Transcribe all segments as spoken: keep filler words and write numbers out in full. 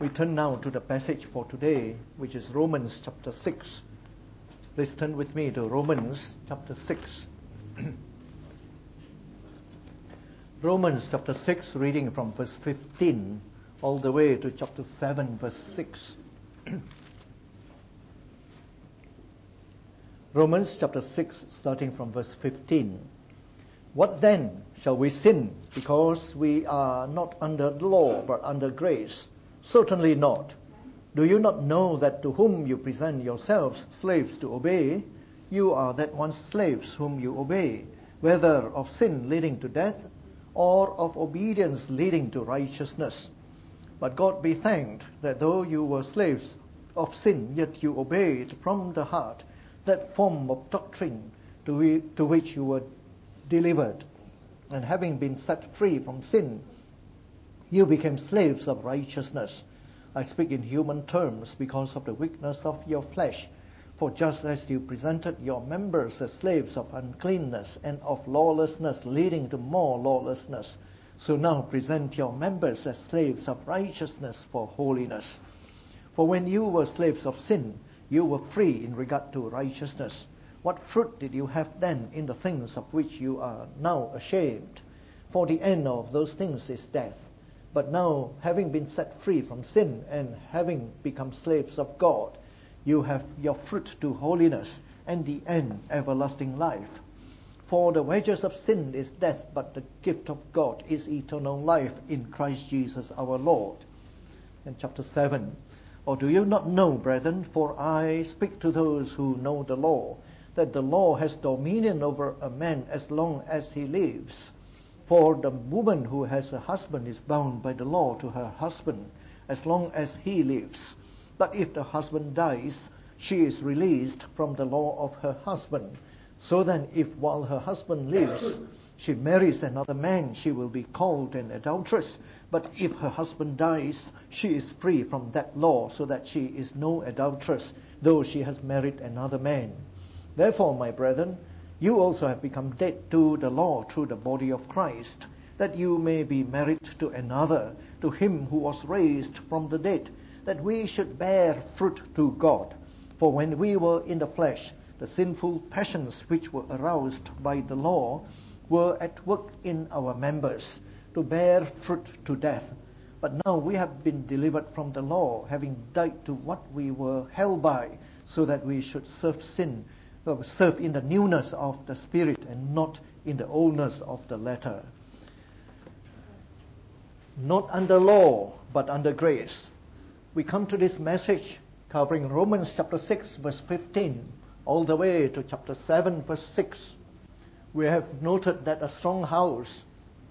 We turn now to the passage for today, which is Romans chapter six. Please turn with me to Romans chapter six. Romans chapter six, reading from verse fifteen all the way to chapter seven, verse six. Romans chapter six, starting from verse fifteen. What then? Shall we sin because we are not under the law but under grace? Certainly not. Do you not know that to whom you present yourselves slaves to obey, you are that one's slaves whom you obey, whether of sin leading to death or of obedience leading to righteousness? But God be thanked that though you were slaves of sin, yet you obeyed from the heart that form of doctrine to, we, to which you were delivered. And having been set free from sin, you became slaves of righteousness. I speak in human terms because of the weakness of your flesh. For just as you presented your members as slaves of uncleanness and of lawlessness leading to more lawlessness, so now present your members as slaves of righteousness for holiness. For when you were slaves of sin, you were free in regard to righteousness. What fruit did you have then in the things of which you are now ashamed? For the end of those things is death. But now, having been set free from sin and having become slaves of God, you have your fruit to holiness, and the end everlasting life. For the wages of sin is death, but the gift of God is eternal life in Christ Jesus our Lord. And chapter seven. Or do you not know, brethren, for I speak to those who know the law, that the law has dominion over a man as long as he lives. For the woman who has a husband is bound by the law to her husband as long as he lives. But if the husband dies, she is released from the law of her husband. So then, if while her husband lives, she marries another man, she will be called an adulteress. But if her husband dies, she is free from that law, so that she is no adulteress, though she has married another man. Therefore, my brethren, you also have become dead to the law through the body of Christ, that you may be married to another, to him who was raised from the dead, that we should bear fruit to God. For when we were in the flesh, the sinful passions which were aroused by the law were at work in our members, to bear fruit to death. But now we have been delivered from the law, having died to what we were held by, so that we should serve sin, serve in the newness of the Spirit and not in the oldness of the letter. Not under law, but under grace. We come to this message covering Romans chapter six, verse fifteen, all the way to chapter seven, verse six. We have noted that a strong house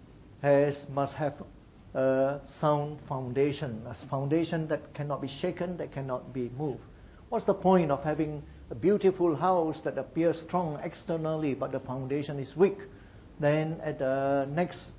has must have a sound foundation, a foundation that cannot be shaken, that cannot be moved. What's the point of having a beautiful house that appears strong externally, but the foundation is weak? Then at the next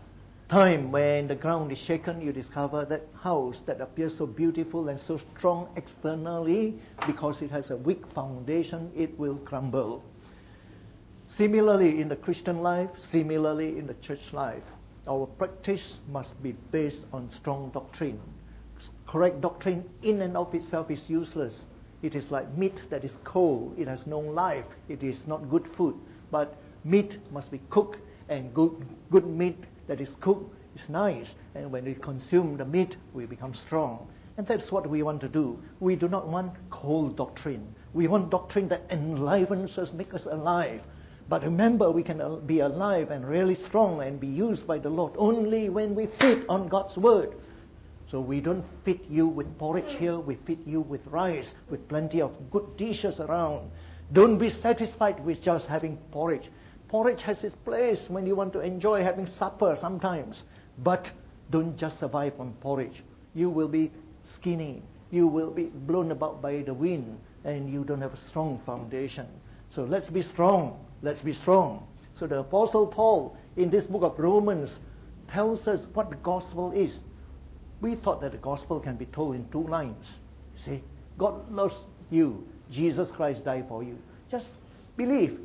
time when the ground is shaken, you discover that house that appears so beautiful and so strong externally, because it has a weak foundation, it will crumble. Similarly in the Christian life, similarly in the church life, our practice must be based on strong doctrine. Correct doctrine in and of itself is useless. It is like meat that is cold. It has no life. It is not good food. But meat must be cooked, and good, good meat that is cooked is nice. And when we consume the meat, we become strong. And that's what we want to do. We do not want cold doctrine. We want doctrine that enlivens us, makes us alive. But remember, we can be alive and really strong and be used by the Lord only when we feed on God's word. So we don't feed you with porridge here, we feed you with rice, with plenty of good dishes around. Don't be satisfied with just having porridge. Porridge has its place when you want to enjoy having supper sometimes. But don't just survive on porridge. You will be skinny. You will be blown about by the wind, and you don't have a strong foundation. So let's be strong. Let's be strong. So the Apostle Paul in this book of Romans tells us what the gospel is. We thought that the gospel can be told in two lines. See, God loves you. Jesus Christ died for you. Just believe.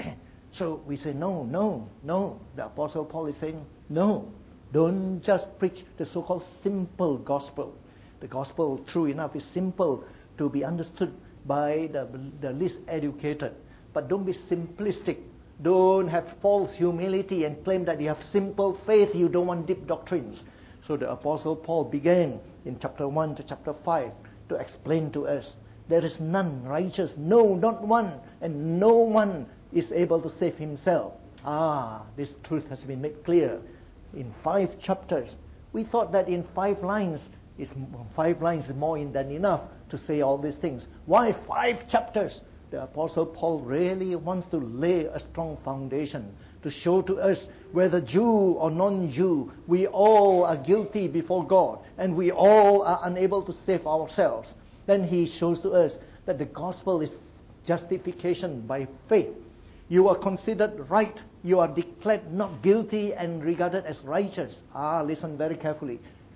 So we say, no, no, no. The Apostle Paul is saying, no. Don't just preach the so-called simple gospel. The gospel, true enough, is simple to be understood by the, the least educated. But don't be simplistic. Don't have false humility and claim that you have simple faith. You don't want deep doctrines. So the Apostle Paul began in chapter one to chapter five to explain to us, there is none righteous, no, not one, and no one is able to save himself. Ah, this truth has been made clear in five chapters. We thought that in five lines, is five lines is more than enough to say all these things. Why five chapters? The Apostle Paul really wants to lay a strong foundation to show to us, whether Jew or non-Jew, we all are guilty before God, and we all are unable to save ourselves. Then he shows to us that the gospel is justification by faith. You are considered right. You are declared not guilty and regarded as righteous. Ah, listen very carefully.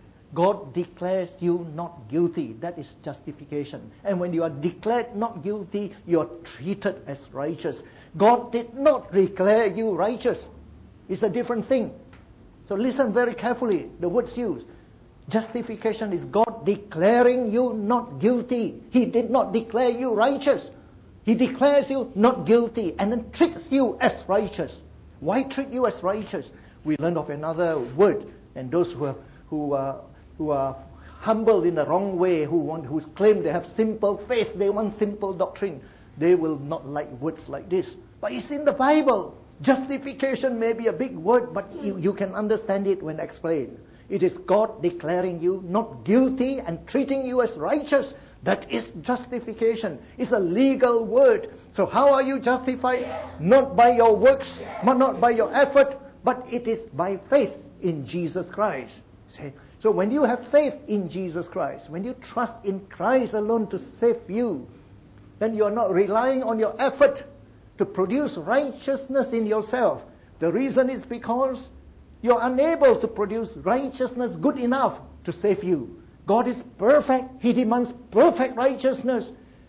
God declares you not guilty. That is justification. And when you are declared not guilty, you are treated as righteous. God did not declare you righteous. It's a different thing. So listen very carefully, the words used. Justification is God declaring you not guilty. He did not declare you righteous. He declares you not guilty and then treats you as righteous. Why treat you as righteous? We learned of another word, and those who are, who are, who are humble in the wrong way, who want, who claim they have simple faith, they want simple doctrine, they will not like words like this. But it's in the Bible. Justification may be a big word, but you, you can understand it when explained. It is God declaring you not guilty and treating you as righteous. That is justification. It's a legal word. So how are you justified? Not by your works, not by your effort, but it is by faith in Jesus Christ. See? So when you have faith in Jesus Christ, when you trust in Christ alone to save you, then you are not relying on your effort to produce righteousness in yourself. The reason is because you're unable to produce righteousness good enough to save you. God is perfect. He demands perfect righteousness.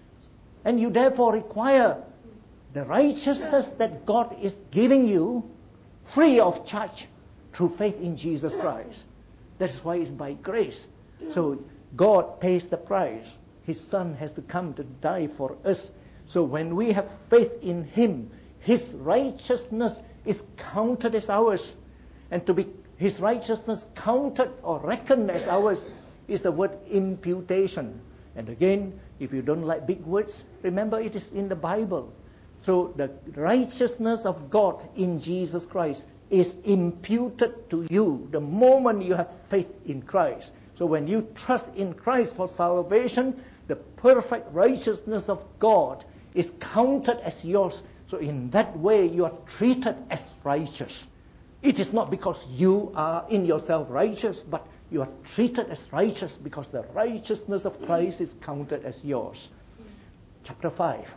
And you therefore require the righteousness that God is giving you free of charge through faith in Jesus Christ. That's why it's by grace. So God pays the price. His Son has to come to die for us. So when we have faith in Him, His righteousness is counted as ours. And to be His righteousness counted or reckoned as ours is the word imputation. And again, if you don't like big words, remember it is in the Bible. So the righteousness of God in Jesus Christ is imputed to you the moment you have faith in Christ. So when you trust in Christ for salvation, the perfect righteousness of God is counted as yours. So in that way, you are treated as righteous. It is not because you are in yourself righteous, but you are treated as righteous because the righteousness of Christ is counted as yours. Chapter five.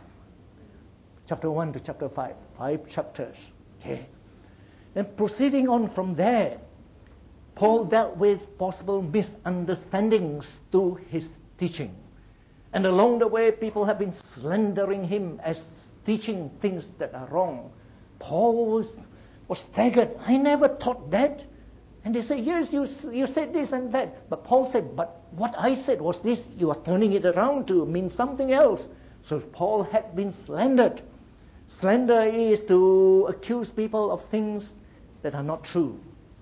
Chapter one to chapter five. Five chapters. Okay. Then proceeding on from there, Paul dealt with possible misunderstandings through his teaching. And along the way, people have been slandering him as teaching things that are wrong. Paul was, was staggered. I never taught that. And they say, yes, you, you said this and that. But Paul said, but what I said was this. You are turning it around to mean something else. So Paul had been slandered. Slander is to accuse people of things that are not true.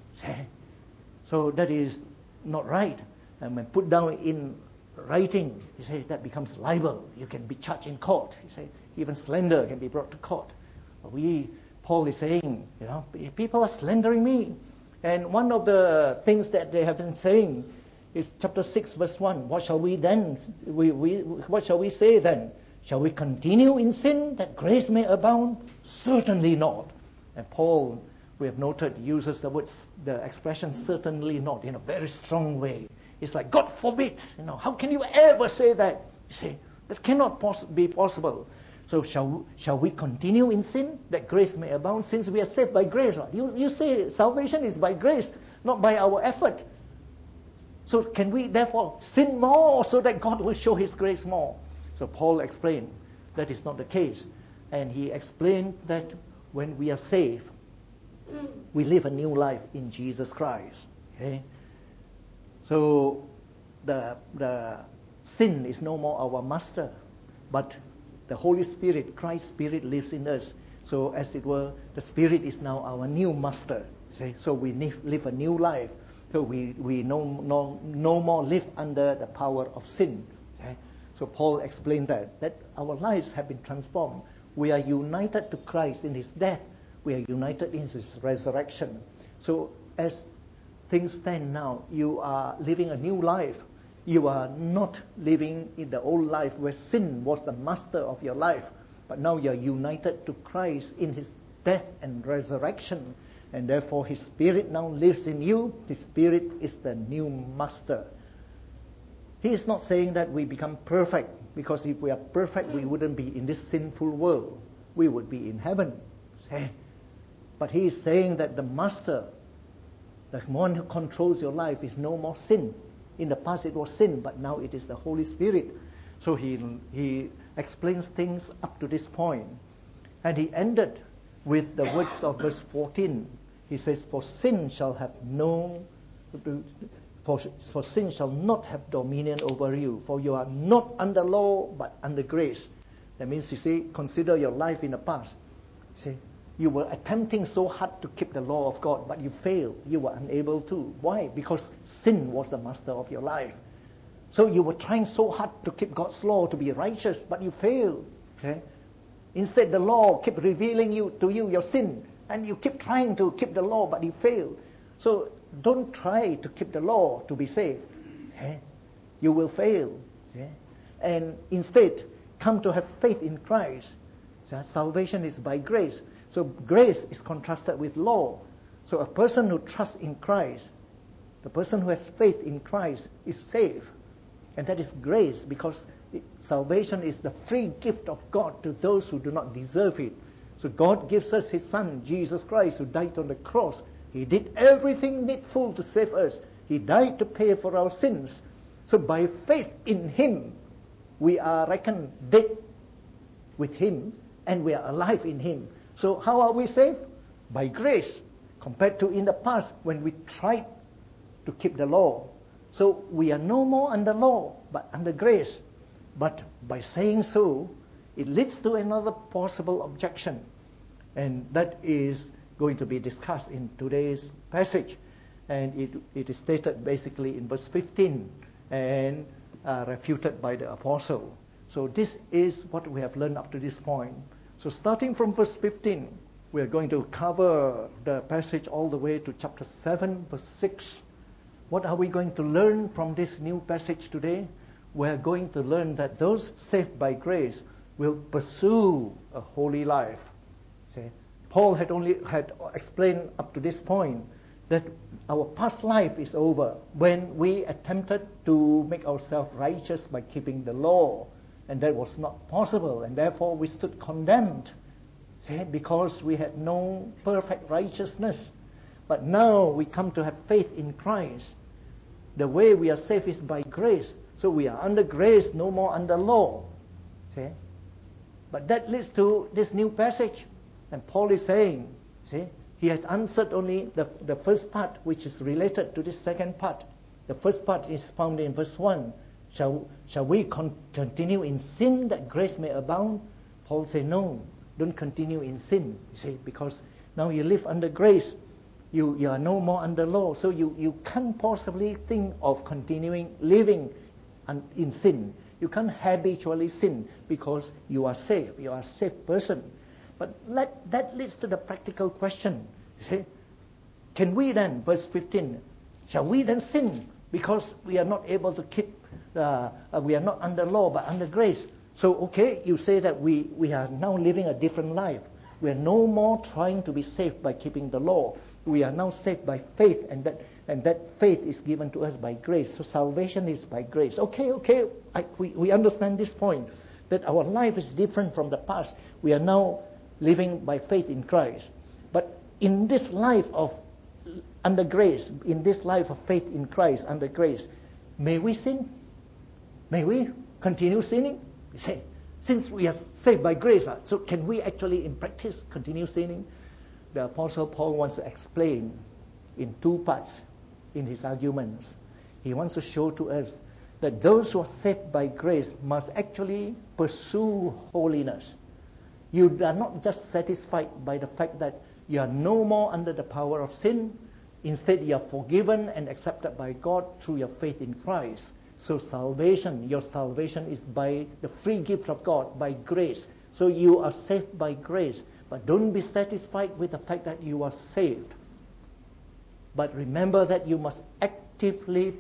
So that is not right. And when put down in writing, you say that becomes libel. You can be charged in court. You say even slander can be brought to court. But we, Paul is saying, you know, people are slandering me. And one of the things that they have been saying is chapter six, verse one. What shall we then? We, we, what shall we say then? Shall we continue in sin that grace may abound? Certainly not. And Paul, we have noted, uses the words, the expression "certainly not" in a very strong way. It's like, God forbid, you know, how can you ever say that? You say, that cannot poss- be possible. So shall, shall we continue in sin that grace may abound, since we are saved by grace? Right? You, you say salvation is by grace, not by our effort. So can we therefore sin more so that God will show His grace more? So Paul explained that is not the case. And he explained that when we are saved, we live a new life in Jesus Christ. Okay? So the, the sin is no more our master, but the Holy Spirit, Christ's Spirit lives in us. So as it were, the Spirit is now our new master. See? So we live a new life. So we, we no, no, no more live under the power of sin. Okay? So Paul explained that, that our lives have been transformed. We are united to Christ in His death. We are united in His resurrection. So as things stand now, you are living a new life. You are not living in the old life where sin was the master of your life. But now you are united to Christ in His death and resurrection. And therefore His Spirit now lives in you. His Spirit is the new master. He is not saying that we become perfect, because if we are perfect, we wouldn't be in this sinful world. We would be in heaven. But He is saying that the master, the one who controls your life, is no more sin. In the past it was sin, but now it is the Holy Spirit. So he, he explains things up to this point. And he ended with the words of verse fourteen. He says, For sin shall have no, for, for sin shall not have dominion over you, for you are not under law, but under grace. That means, you see, consider your life in the past. See, you were attempting so hard to keep the law of God, but you failed. You were unable to. Why? Because sin was the master of your life. So you were trying so hard to keep God's law, to be righteous, but you failed. Okay? Instead, the law kept revealing you to you your sin, and you keep trying to keep the law, but you failed. So don't try to keep the law to be saved. Okay? You will fail. Okay? And instead, come to have faith in Christ. So salvation is by grace. So grace is contrasted with law. So a person who trusts in Christ, the person who has faith in Christ, is saved. And that is grace, because salvation is the free gift of God to those who do not deserve it. So God gives us His Son, Jesus Christ, who died on the cross. He did everything needful to save us. He died to pay for our sins. So by faith in Him, we are reckoned dead with Him, and we are alive in Him. So how are we saved? By grace, compared to in the past when we tried to keep the law. So we are no more under law, but under grace. But by saying so, it leads to another possible objection. And that is going to be discussed in today's passage. And it, it is stated basically in verse fifteen and uh, refuted by the apostle. So this is what we have learned up to this point. So starting from verse fifteen, we are going to cover the passage all the way to chapter seven, verse six. What are we going to learn from this new passage today? We are going to learn that those saved by grace will pursue a holy life. See, Paul had only had explained up to this point that our past life is over when we attempted to make ourselves righteous by keeping the law. And that was not possible, and therefore we stood condemned, see, because we had no perfect righteousness. But now we come to have faith in Christ. The way we are saved is by grace. So we are under grace, no more under law. See? But that leads to this new passage. And Paul is saying, see, he had answered only the, the first part, which is related to this second part. The first part is found in verse one. Shall, shall we con- continue in sin that grace may abound? Paul said, no, don't continue in sin, you see, because now you live under grace. You, you are no more under law, so you, you can't possibly think of continuing living un- in sin. You can't habitually sin because you are saved. You are a saved person. But let, that leads to the practical question. You see? Can we then, verse fifteen, shall we then sin because we are not able to keep, uh, uh, we are not under law but under grace? So, okay, you say that we, we are now living a different life. We are no more trying to be saved by keeping the law. We are now saved by faith, and that and that faith is given to us by grace. So salvation is by grace. Okay, okay, I, we, we understand this point, that our life is different from the past. We are now living by faith in Christ. But in this life of under grace, in this life of faith in Christ under grace, may we sin? May we continue sinning? You say, since we are saved by grace, so can we actually in practice continue sinning? The Apostle Paul wants to explain in two parts in his arguments. He wants to show to us that those who are saved by grace must actually pursue holiness. You are not just satisfied by the fact that you are no more under the power of sin. Instead, you are forgiven and accepted by God through your faith in Christ. So salvation, your salvation is by the free gift of God, by grace. So you are saved by grace. But don't be satisfied with the fact that you are saved. But remember that you must actively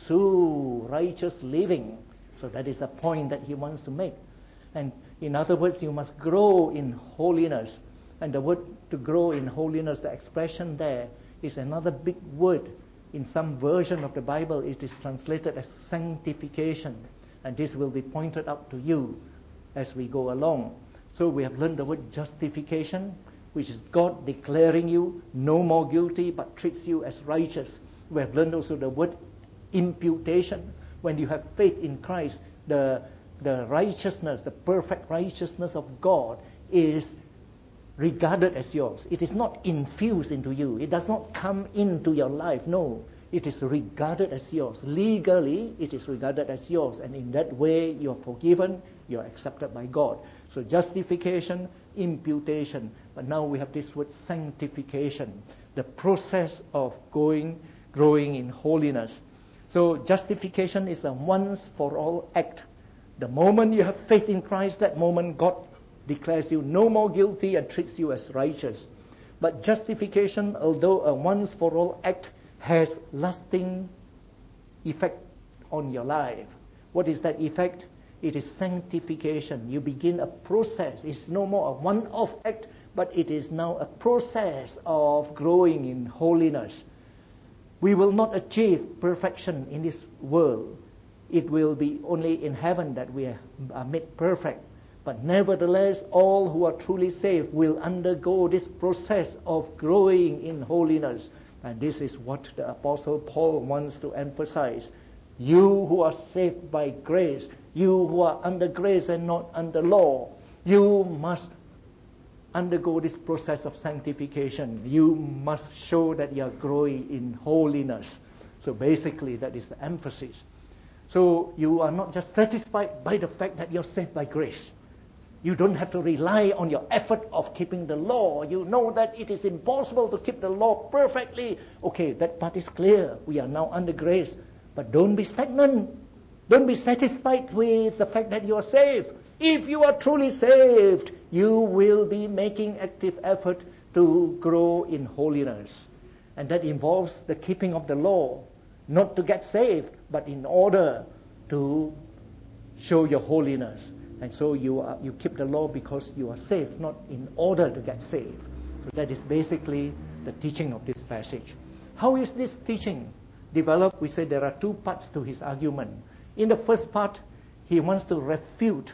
pursue righteous living. So that is the point that he wants to make. And in other words, you must grow in holiness. And the word to grow in holiness, the expression there, is another big word. In some version of the Bible, it is translated as sanctification. And this will be pointed out to you as we go along. So we have learned the word justification, which is God declaring you no more guilty, but treats you as righteous. We have learned also the word imputation. When you have faith in Christ, the, the righteousness, the perfect righteousness of God is regarded as yours. It is not infused into you. It does not come into your life. No, it is regarded as yours. Legally, it is regarded as yours. And in that way, you are forgiven, you are accepted by God. So justification, imputation. But now we have this word sanctification, the process of going, growing in holiness. So justification is a once for all act. The moment you have faith in Christ, that moment God declares you no more guilty and treats you as righteous. But justification, although a once for all act, has lasting effect on your life. What is that effect? It is sanctification. You begin a process. It's no more a one-off act, but it is now a process of growing in holiness. We will not achieve perfection in this world. It will be only in heaven that we are made perfect. But nevertheless, all who are truly saved will undergo this process of growing in holiness. And this is what the Apostle Paul wants to emphasize. You who are saved by grace, you who are under grace and not under law, you must undergo this process of sanctification. You must show that you are growing in holiness. So basically, that is the emphasis. So you are not just satisfied by the fact that you're saved by grace. You don't have to rely on your effort of keeping the law. You know that it is impossible to keep the law perfectly. Okay, that part is clear. We are now under grace. But don't be stagnant. Don't be satisfied with the fact that you are saved. If you are truly saved, you will be making active effort to grow in holiness. And that involves the keeping of the law, not to get saved, but in order to show your holiness. And so you are, you keep the law because you are saved, not in order to get saved. So that is basically the teaching of this passage. How is this teaching developed? We say there are two parts to his argument. In the first part, he wants to refute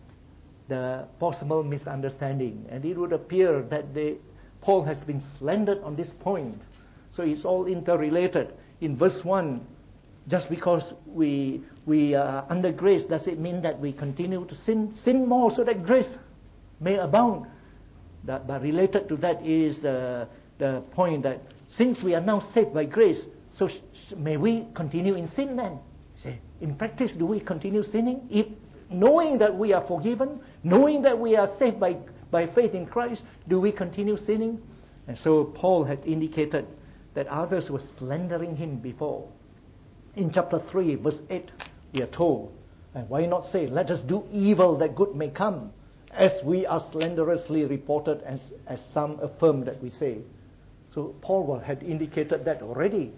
the possible misunderstanding. And it would appear that they, Paul has been slandered on this point. So it's all interrelated. In verse one, just because we we are under grace, does it mean that we continue to sin sin more so that grace may abound? That, but related to that is the, the point that since we are now saved by grace, so sh- may we continue in sin then? Say, in practice, do we continue sinning? If knowing that we are forgiven, knowing that we are saved by, by faith in Christ, do we continue sinning? And so Paul had indicated that others were slandering him before. In chapter three, verse eight, we are told, and why not say, let us do evil that good may come, as we are slanderously reported, as, as some affirm that we say. So Paul had indicated that already.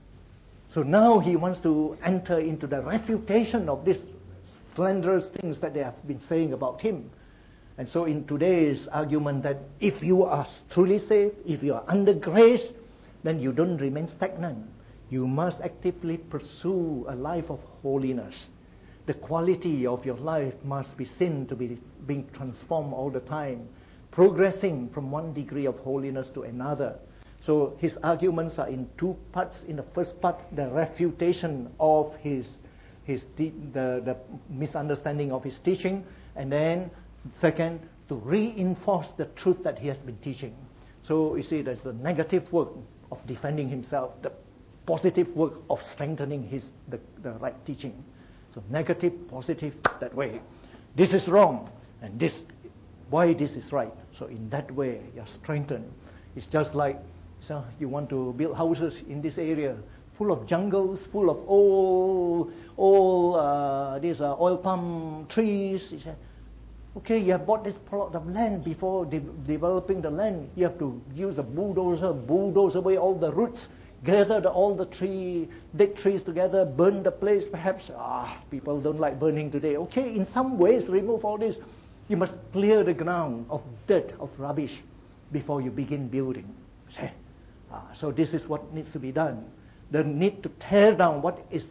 So now he wants to enter into the refutation of these slanderous things that they have been saying about him. And so in today's argument that if you are truly saved, if you are under grace, then you don't remain stagnant. You must actively pursue a life of holiness. The quality of your life must be seen to be being transformed all the time, progressing from one degree of holiness to another. So his arguments are in two parts. In the first part, the refutation of his his the, the misunderstanding of his teaching, and then second, to reinforce the truth that he has been teaching. So you see, there's the negative work of defending himself, the positive work of strengthening his the, the right teaching. So negative, positive, that way. This is wrong, and this, why this is right. So in that way, you're strengthened. It's just like, so you want to build houses in this area, full of jungles, full of old, old uh, these uh, oil palm trees. You say, okay, you have bought this plot of land. Before de- developing the land, you have to use a bulldozer, bulldoze away all the roots, gather the, all the tree, dead trees together, burn the place. Perhaps, ah, people don't like burning today. Okay, in some ways, remove all this. You must clear the ground of dirt, of rubbish, before you begin building. See? Ah, so this is what needs to be done. The need to tear down what is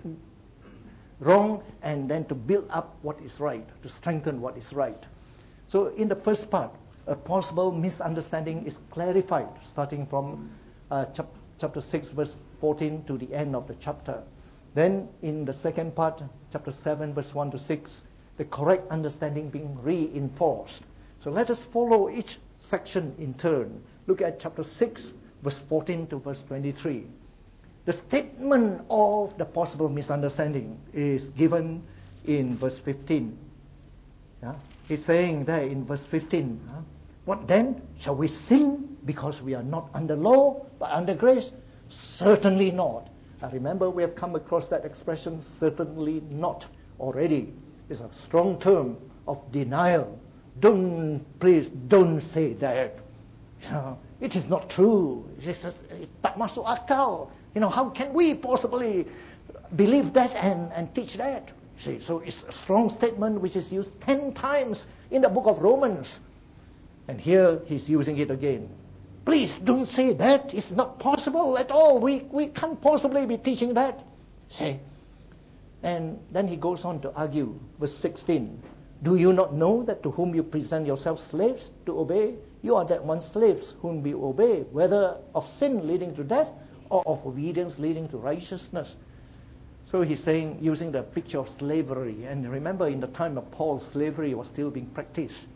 wrong and then to build up what is right, to strengthen what is right. So in the first part, a possible misunderstanding is clarified, starting from uh, chap- chapter six, verse fourteen to the end of the chapter. Then in the second part, chapter seven, verse one to six, the correct understanding being reinforced. So let us follow each section in turn. Look at chapter six, verse fourteen to verse twenty-three. The statement of the possible misunderstanding is given in verse fifteen. Yeah? He's saying there in verse fifteen, huh? What then? Shall we sin because we are not under law but under grace? Certainly not. I remember we have come across that expression, certainly not, already. It's a strong term of denial. Don't, please don't say that. You know, it is not true. It is just, tak masuk akal. You know, how can we possibly believe that and, and teach that? See, so it's a strong statement which is used ten times in the book of Romans. And here he's using it again. Please don't say that. It's not possible at all. We, we can't possibly be teaching that. See? And then he goes on to argue, verse sixteen. Do you not know that to whom you present yourselves slaves to obey, you are that one slaves whom we obey, whether of sin leading to death or of obedience leading to righteousness? So he's saying, using the picture of slavery. And remember, in the time of Paul, slavery was still being practiced.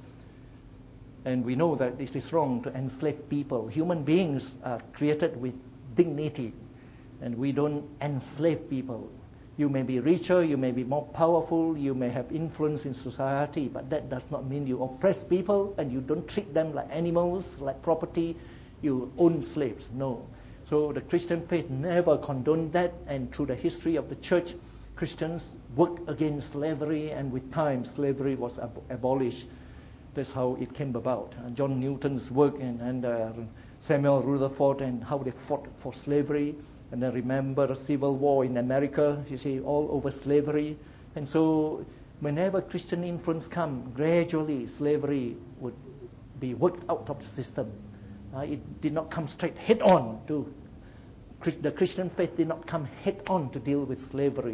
And we know that it is wrong to enslave people. Human beings are created with dignity, and we don't enslave people. You may be richer, you may be more powerful, you may have influence in society, but that does not mean you oppress people and you don't treat them like animals, like property. You own slaves. No. So the Christian faith never condoned that, and through the history of the church, Christians worked against slavery, and with time, slavery was ab- abolished. That's how it came about. Uh, John Newton's work and, and uh, Samuel Rutherford and how they fought for slavery. And then remember the Civil War in America, you see, all over slavery. And so whenever Christian influence comes, gradually slavery would be worked out of the system. Uh, it did not come straight head on to, the Christian faith did not come head on to deal with slavery.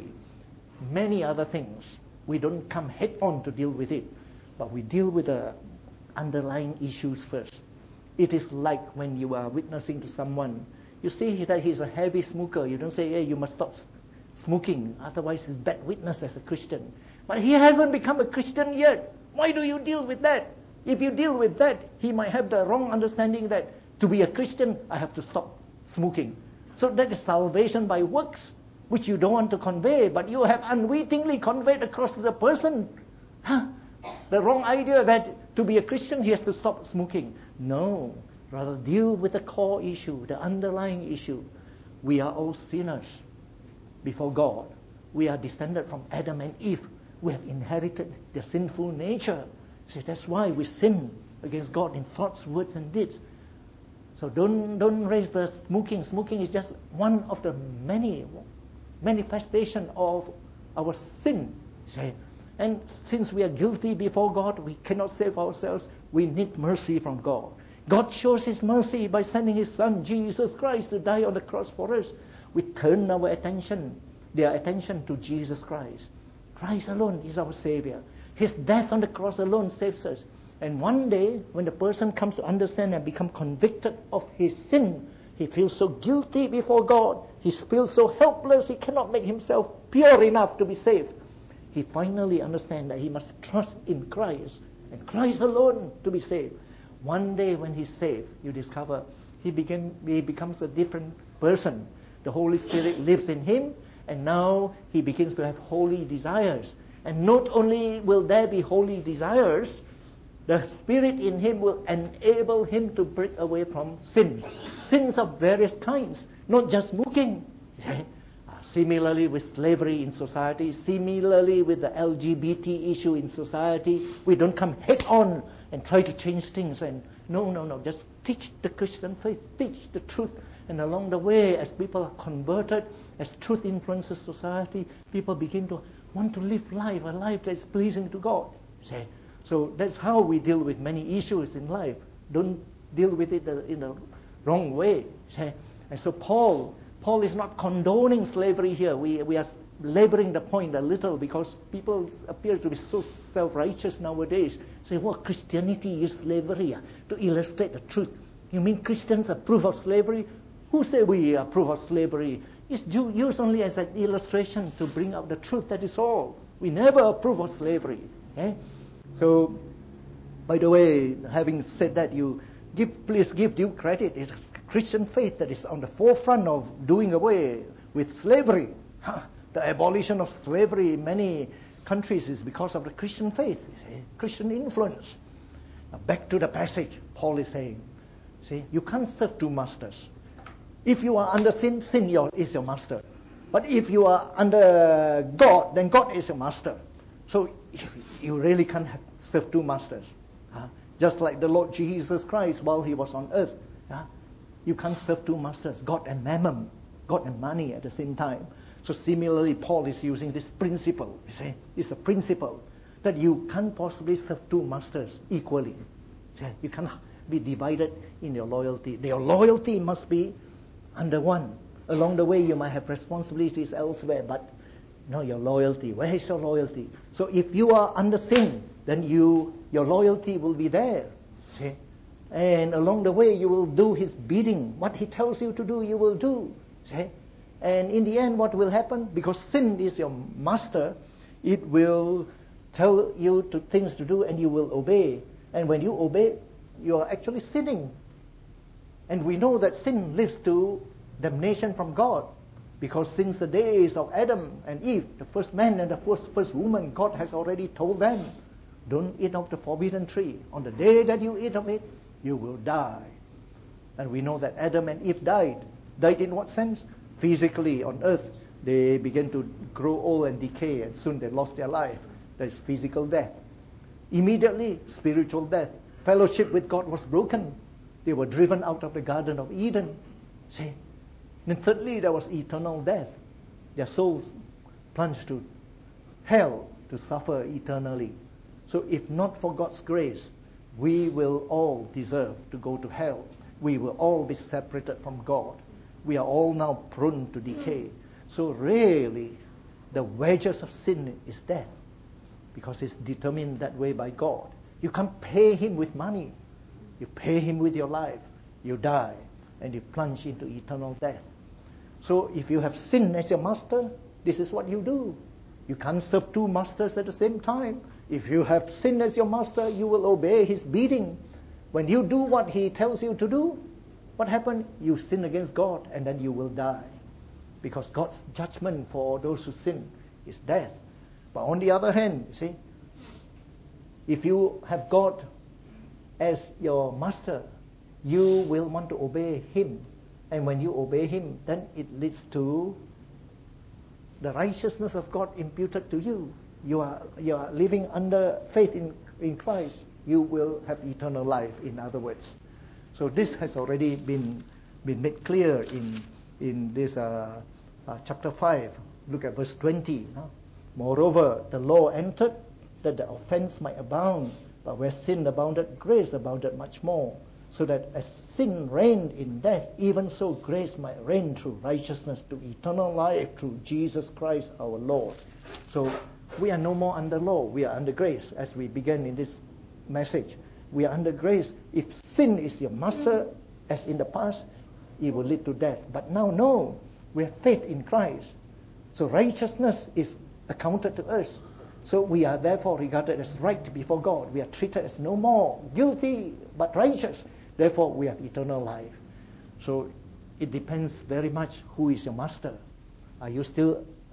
Many other things, we don't come head on to deal with it, but we deal with the underlying issues first. It is like when you are witnessing to someone. You see that he's a heavy smoker. You don't say, hey, you must stop smoking, otherwise he's bad witness as a Christian. But he hasn't become a Christian yet. Why do you deal with that? If you deal with that, he might have the wrong understanding that to be a Christian, I have to stop smoking. So that is salvation by works, which you don't want to convey, but you have unwittingly conveyed across to the person. Huh? The wrong idea that to be a Christian, he has to stop smoking. No. Rather deal with the core issue, the underlying issue. We are all sinners before God. We are descended from Adam and Eve. We have inherited the sinful nature. See, that's why we sin against God in thoughts, words, and deeds. So don't don't raise the smoking. Smoking is just one of the many manifestations of our sin. See? And since we are guilty before God, we cannot save ourselves. We need mercy from God. God shows His mercy by sending His Son, Jesus Christ, to die on the cross for us. We turn our attention, their attention to Jesus Christ. Christ alone is our Savior. His death on the cross alone saves us. And one day, when the person comes to understand and become convicted of his sin, he feels so guilty before God. He feels so helpless, he cannot make himself pure enough to be saved. He finally understands that he must trust in Christ, and Christ alone to be saved. One day when he's saved, you discover he, begin, he becomes a different person. The Holy Spirit lives in him, And now he begins to have holy desires. And not only will there be holy desires, the Spirit in him will enable him to break away from sins. Sins of various kinds, not just smoking. Similarly with slavery in society, similarly with the L G B T issue in society, we don't come head on and try to change things. And no, no, no, just teach the Christian faith, teach the truth. And along the way, as people are converted, as truth influences society, people begin to want to live life, a life that is pleasing to God. See? So that's how we deal with many issues in life. Don't deal with it in the wrong way. See? And so Paul, Paul is not condoning slavery here. We we are laboring the point a little because people appear to be so self-righteous nowadays. Say, well, Christianity is slavery, to illustrate the truth. You mean Christians approve of slavery? Who say we approve of slavery? It's used only as an illustration to bring out the truth, that is all. We never approve of slavery. Eh? So, by the way, having said that, you give, please give due credit. It's Christian faith that is on the forefront of doing away with slavery. Huh. The abolition of slavery in many countries is because of the Christian faith, see? Christian influence. Now back to the passage, Paul is saying, see, you can't serve two masters. If you are under sin, sin your, is your master. But if you are under God, then God is your master. So you really can't have, serve two masters. Huh? Just like the Lord Jesus Christ while he was on earth. Huh? You can't serve two masters, God and mammon, God and money at the same time. So similarly, Paul is using this principle. You see, it's a principle that you can't possibly serve two masters equally. See? You can't be divided in your loyalty. Your loyalty must be under one. Along the way, you might have responsibilities elsewhere, but no, your loyalty. Where is your loyalty? So if you are under sin, then you your loyalty will be there. See? And along the way, you will do his bidding. What he tells you to do, you will do. See? And in the end, what will happen? Because sin is your master, it will tell you to things to do and you will obey. And when you obey, you are actually sinning. And we know that sin leads to damnation from God. Because since the days of Adam and Eve, the first man and the first, first woman, God has already told them, don't eat of the forbidden tree. On the day that you eat of it, you will die. And we know that Adam and Eve died. Died in what sense? Physically on earth, they began to grow old and decay, and soon they lost their life. That is physical death. Immediately, spiritual death. Fellowship with God was broken. They were driven out of the Garden of Eden. See? And thirdly, there was eternal death. Their souls plunged to hell to suffer eternally. So if not for God's grace, we will all deserve to go to hell. We will all be separated from God. We are all now prone to decay. So really, the wages of sin is death, because it's determined that way by God. You can't pay him with money. You pay him with your life. You die, and you plunge into eternal death. So if you have sin as your master, this is what you do. You can't serve two masters at the same time. If you have sin as your master, you will obey his bidding. When you do what he tells you to do, what happened? You sin against God, and then you will die. Because God's judgment for those who sin is death. But on the other hand, you see, if you have God as your master, you will want to obey him. And when you obey him, then it leads to the righteousness of God imputed to you. You are you are living under faith in, in Christ. You will have eternal life, in other words. So this has already been been made clear in in this uh, uh, chapter five. Look at verse twenty. No? Moreover, the law entered that the offense might abound, but where sin abounded, grace abounded much more. So that as sin reigned in death, even so grace might reign through righteousness to eternal life through Jesus Christ our Lord. So we are no more under law, we are under grace. As we began in this message, we are under grace. If sin is your master, as in the past, it will lead to death. But now, no, we have faith in Christ. So righteousness is accounted to us. So we are therefore regarded as right before God. We are treated as no more guilty, but righteous. Therefore, we have eternal life. So it depends very much who is your master. Are you still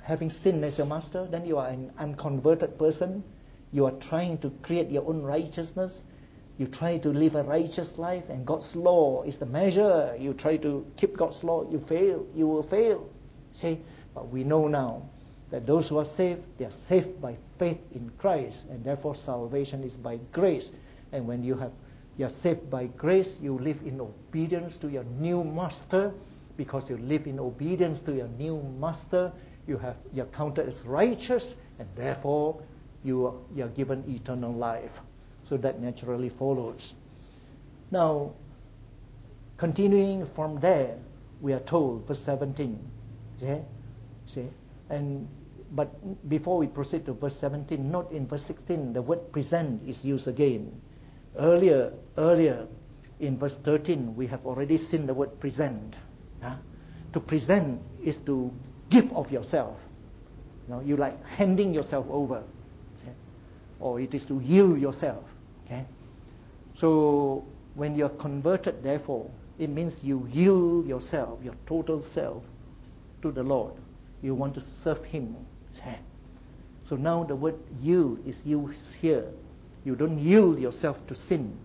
having sin as your master, then you are an unconverted person. You are trying to create your own righteousness. You try to live a righteous life, and God's law is the measure. You try to keep God's law, you fail. You will fail. See, but we know now that those who are saved, they are saved by faith in Christ, and therefore salvation is by grace. And when you have you are saved by grace, you live in obedience to your new master. Because you live in obedience to your new master, you have you are counted as righteous, and therefore you are, you are given eternal life. So that naturally follows. Now, continuing from there, we are told, verse seventeen. See? See? And but before we proceed to verse seventeen, note in verse sixteen, the word present is used again. Earlier, earlier in verse thirteen, we have already seen the word present. Huh? To present is to give of yourself. You know, you like handing yourself over, okay? Or it is to yield yourself. Okay? So when you're converted, therefore, it means you yield yourself, your total self, to the Lord. You want to serve Him. Okay? So now the word yield is used here. You don't yield yourself to sin.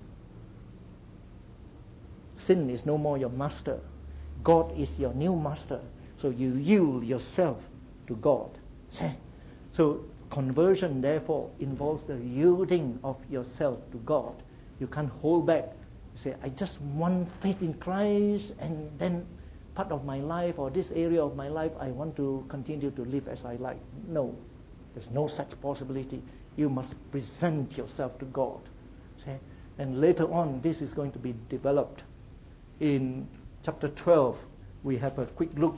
Sin is no more your master. God is your new master. So you yield yourself to God. Okay? So conversion, therefore, involves the yielding of yourself to God. You can't hold back. You say, I just want faith in Christ, and then part of my life or this area of my life, I want to continue to live as I like. No, there's no such possibility. You must present yourself to God. See? And later on, this is going to be developed. In chapter twelve, we have a quick look.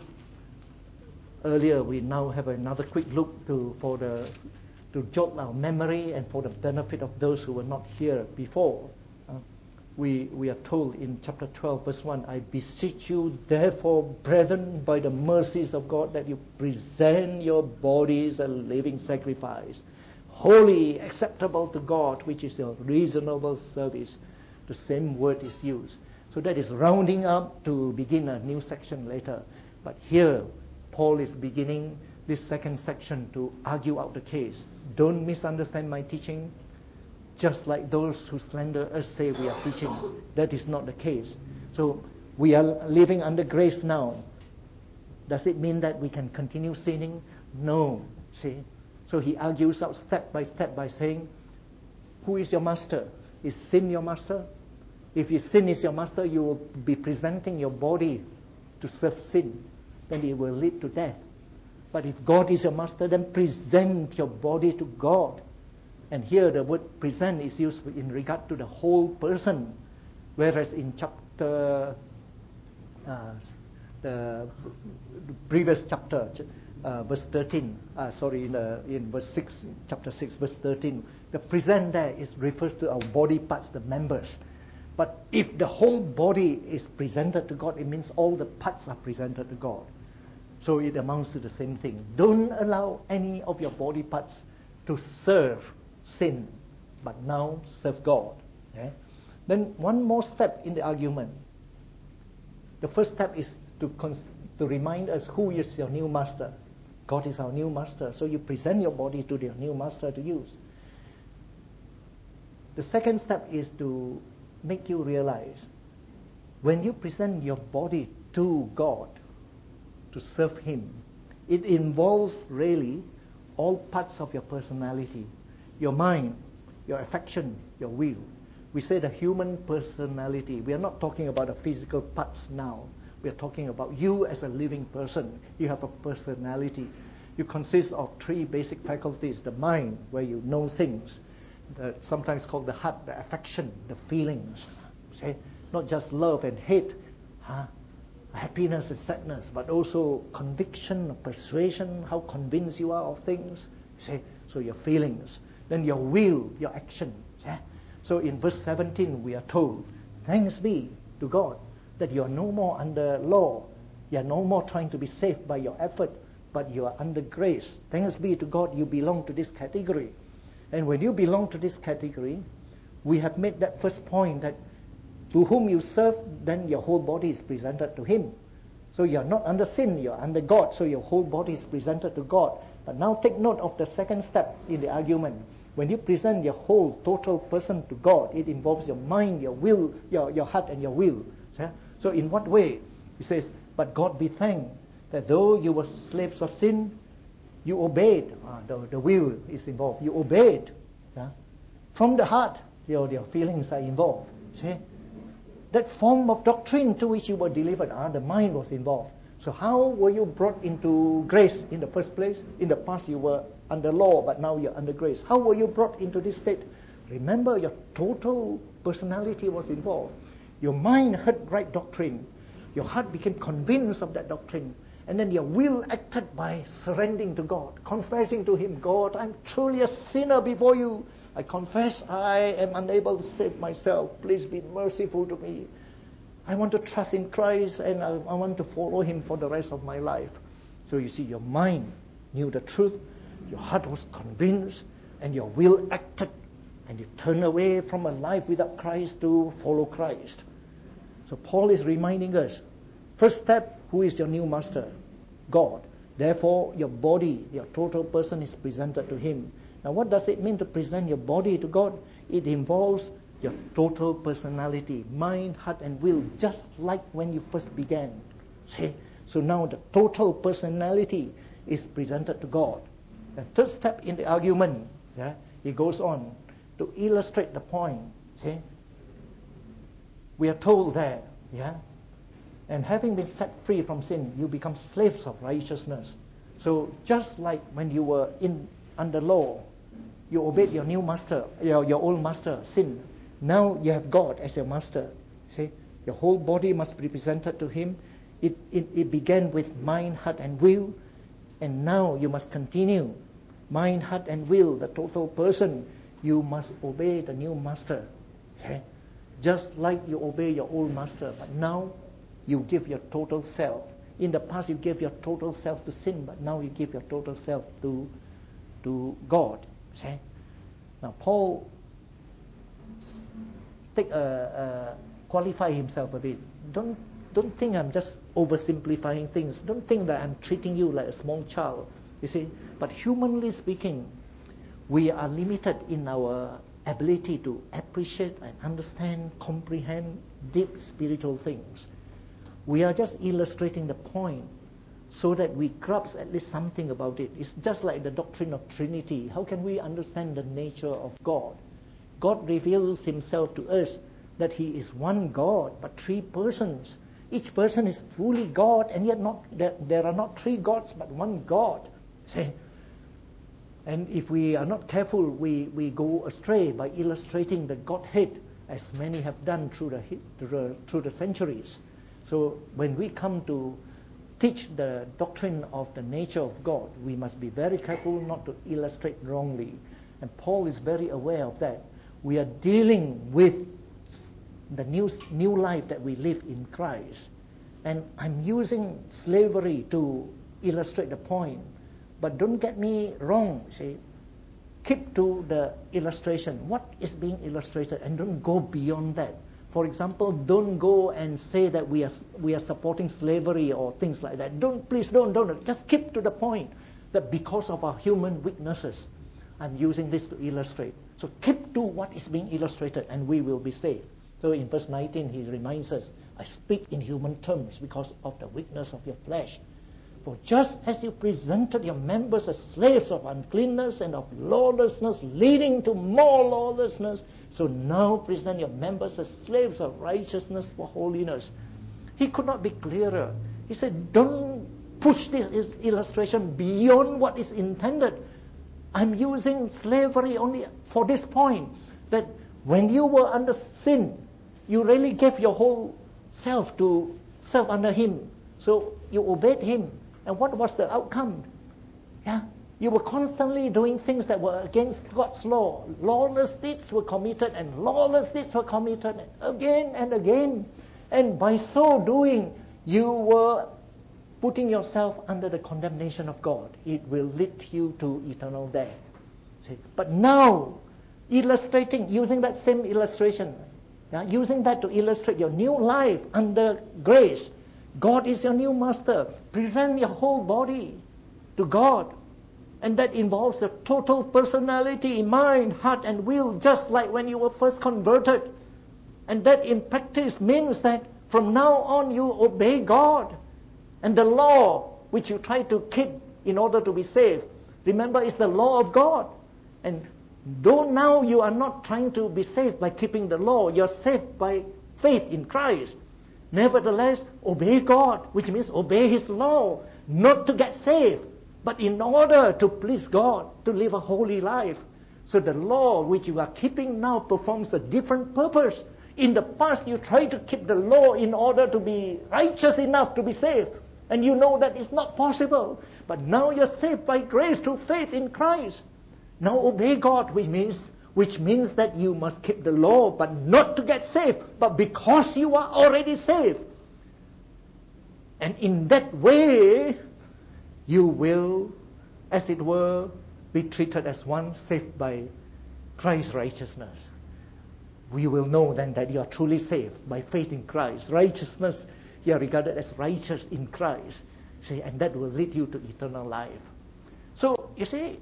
Earlier, we now have another quick look to for the to jot our memory and for the benefit of those who were not here before. Uh, we we are told in chapter twelve, verse one, I beseech you, therefore, brethren, by the mercies of God, that you present your bodies a living sacrifice, holy, acceptable to God, which is your reasonable service. The same word is used. So that is rounding up to begin a new section later. But here, Paul is beginning this second section to argue out the case. Don't misunderstand my teaching. Just like those who slander us say we are teaching. That is not the case. So we are living under grace now. Does it mean that we can continue sinning? No. See? So he argues out step by step by saying, who is your master? Is sin your master? If your sin is your master, you will be presenting your body to serve sin. Then it will lead to death. But if God is your master, then present your body to God. And here the word present is used in regard to the whole person. Whereas in chapter, uh, the previous chapter, uh, verse thirteen, uh, sorry, in, uh, in verse six, chapter six, verse thirteen, the present there is refers to our body parts, the members. But if the whole body is presented to God, it means all the parts are presented to God. So it amounts to the same thing. Don't allow any of your body parts to serve sin, but now serve God. Okay? Then one more step in the argument. The first step is to, cons- to remind us who is your new master. God is our new master. So you present your body to your new master to use. The second step is to make you realize when you present your body to God to serve Him, it involves really all parts of your personality, your mind, your affection, your will. We say the human personality. We are not talking about the physical parts now. We are talking about you as a living person. You have a personality. You consist of three basic faculties: the mind, where you know things, the, sometimes called the heart, the affection, the feelings. See? Not just love and hate, huh? Happiness and sadness, but also conviction, persuasion, how convinced you are of things. See? So your feelings. Then your will, your action. See? So in verse seventeen, we are told, thanks be to God that you are no more under law. You are no more trying to be saved by your effort, but you are under grace. Thanks be to God you belong to this category. And when you belong to this category, we have made that first point that to whom you serve, then your whole body is presented to Him. So So you're not under sin, you're under God. So your whole body is presented to God. But now take note of the second step in the argument. When you present your whole total person to God, it involves your mind, your will, your, your heart and your will. So in what way? He says, but God be thanked that though you were slaves of sin, you obeyed. Ah, the, the will is involved. You obeyed. Yeah? From the heart, your, your feelings are involved. See? That form of doctrine to which you were delivered, ah, the mind was involved. So how were you brought into grace in the first place? In the past you were under law, but now you're under grace. How were you brought into this state? Remember, your total personality was involved. Your mind heard right doctrine. Your heart became convinced of that doctrine. And then your will acted by surrendering to God, confessing to Him, God, I'm truly a sinner before you. I confess I am unable to save myself. Please be merciful to me. I want to trust in Christ and I, I want to follow Him for the rest of my life. So you see, your mind knew the truth, your heart was convinced, and your will acted. And you turn away from a life without Christ to follow Christ. So Paul is reminding us, first step, who is your new master? God. Therefore, your body, your total person is presented to Him. Now, what does it mean to present your body to God? It involves your total personality, mind, heart, and will, just like when you first began. See? So now the total personality is presented to God. The third step in the argument, yeah, he goes on to illustrate the point. See? We are told there, yeah, and having been set free from sin, you become slaves of righteousness. So just like when you were in under law, you obeyed your new master, your, your old master, sin. Now you have God as your master. See, your whole body must be presented to Him. It, it, it began with mind, heart, and will, and now you must continue. Mind, heart, and will, the total person, you must obey the new master. Okay? Just like you obey your old master, but now you give your total self. In the past you gave your total self to sin, but now you give your total self to to God. See? Now Paul take uh, uh, qualify himself a bit. Don't don't think I'm just oversimplifying things. Don't think that I'm treating you like a small child. You see, but humanly speaking, we are limited in our ability to appreciate and understand, comprehend deep spiritual things. We are just illustrating the point so that we grasp at least something about it. It's just like the doctrine of Trinity. How can we understand the nature of God? God reveals Himself to us that He is one God, but three persons. Each person is fully God, and yet not there, there are not three gods, but one God. See? And if we are not careful, we, we go astray by illustrating the Godhead, as many have done through the, through the, through the centuries. So when we come to teach the doctrine of the nature of God, we must be very careful not to illustrate wrongly. And Paul is very aware of that. We are dealing with the new, new life that we live in Christ. And I'm using slavery to illustrate the point. But don't get me wrong, see. Keep to the illustration. What is being illustrated, and don't go beyond that. For example, don't go and say that we are we are supporting slavery or things like that. Don't, please don't, don't. Just keep to the point that because of our human weaknesses, I'm using this to illustrate. So keep to what is being illustrated, and we will be saved. So in verse nineteen, he reminds us, I speak in human terms because of the weakness of your flesh. For just as you presented your members as slaves of uncleanness and of lawlessness, leading to more lawlessness, so now present your members as slaves of righteousness for holiness. He could not be clearer. He said, don't push this illustration beyond what is intended. I'm using slavery only for this point, that when you were under sin, you really gave your whole self to serve under Him. So you obeyed Him. And what was the outcome? Yeah, you were constantly doing things that were against God's law. Lawless deeds were committed, and lawless deeds were committed again and again. And by so doing, you were putting yourself under the condemnation of God. It will lead you to eternal death. See? But now, illustrating, using that same illustration, yeah, using that to illustrate your new life under grace, God is your new master. Present your whole body to God. And that involves a total personality, mind, heart, and will, just like when you were first converted. And that in practice means that from now on you obey God. And the law which you try to keep in order to be saved, remember, it's the law of God. And though now you are not trying to be saved by keeping the law, you're saved by faith in Christ. Nevertheless, obey God, which means obey His law, not to get saved, but in order to please God, to live a holy life. So the law which you are keeping now performs a different purpose. In the past, you tried to keep the law in order to be righteous enough to be saved. And you know that it's not possible. But now you're saved by grace through faith in Christ. Now obey God, which means, which means that you must keep the law, but not to get saved, but because you are already saved. And in that way, you will, as it were, be treated as one saved by Christ's righteousness. We will know then that you are truly saved by faith in Christ. Righteousness, you are regarded as righteous in Christ. See, and that will lead you to eternal life. So, you see,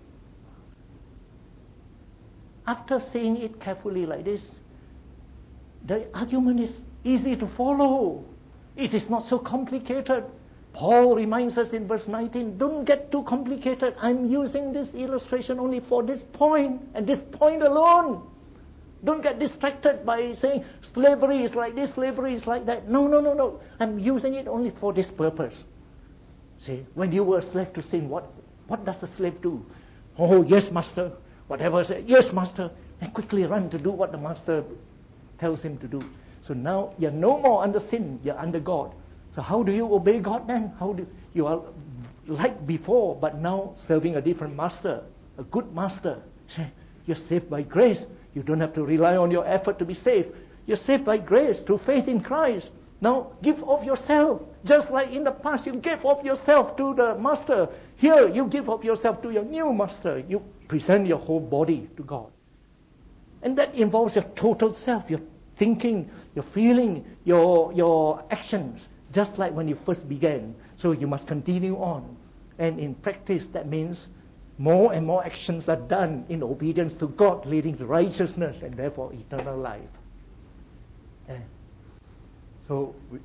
after saying it carefully like this, the argument is easy to follow. It is not so complicated. Paul reminds us in verse nineteen, don't get too complicated. I'm using this illustration only for this point, and this point alone. Don't get distracted by saying slavery is like this, slavery is like that. No, no, no, no. I'm using it only for this purpose. See, when you were a slave to sin, what, what does a slave do? Oh, yes, master. Whatever I say, yes, master. And quickly run to do what the master tells him to do. So now you're no more under sin, you're under God. So how do you obey God then? How do you are like before, but now serving a different master, a good master. See, you're saved by grace. You don't have to rely on your effort to be saved. You're saved by grace through faith in Christ. Now give of yourself. Just like in the past you gave of yourself to the master. Here you give of yourself to your new master. You present your whole body to God. And that involves your total self, your thinking, your feeling, your, your actions, just like when you first began. So you must continue on. And in practice that means more and more actions are done in obedience to God, leading to righteousness and therefore eternal life. Yeah. So we,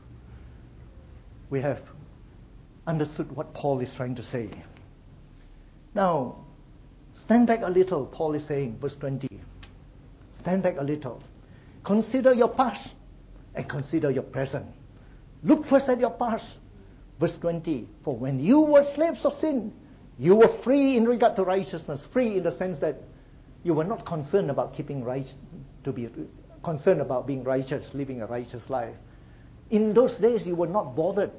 we have understood what Paul is trying to say. Now, stand back a little, Paul is saying, verse twenty. Stand back a little. Consider your past and consider your present. Look first at your past. Verse twenty. For when you were slaves of sin, you were free in regard to righteousness. Free in the sense that you were not concerned about keeping right, to be concerned about being righteous, living a righteous life. In those days, you were not bothered.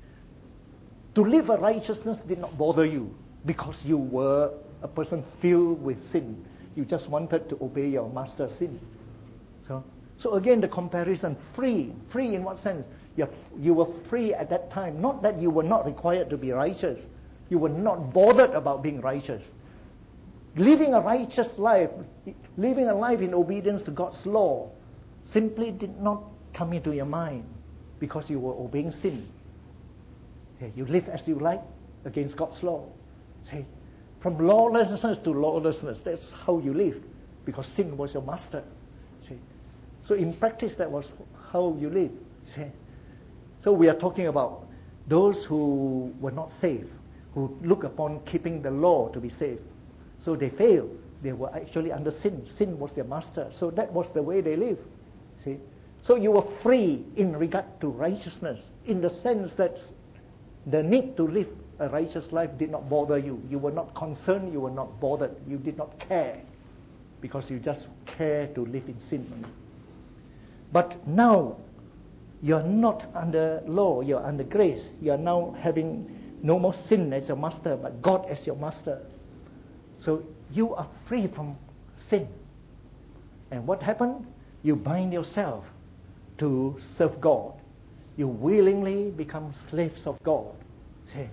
To live a righteousness did not bother you because you were a person filled with sin. You just wanted to obey your master's sin. So, so again, the comparison, free. Free in what sense? You're, you were free at that time. Not that you were not required to be righteous. You were not bothered about being righteous. Living a righteous life, living a life in obedience to God's law, simply did not come into your mind because you were obeying sin. Okay, you live as you like against God's law. See, from lawlessness to lawlessness, that's how you live because sin was your master. See, so in practice, that was how you live. See, so we are talking about those who were not saved, who look upon keeping the law to be saved. So they failed. They were actually under sin. Sin was their master. So that was the way they lived. See? So you were free in regard to righteousness, in the sense that the need to live a righteous life did not bother you. You were not concerned. You were not bothered. You did not care because you just care to live in sin. But now you are not under law. You are under grace. You are now having no more sin as your master, but God as your master. So you are free from sin. And what happened? You bind yourself to serve God. You willingly become slaves of God. See?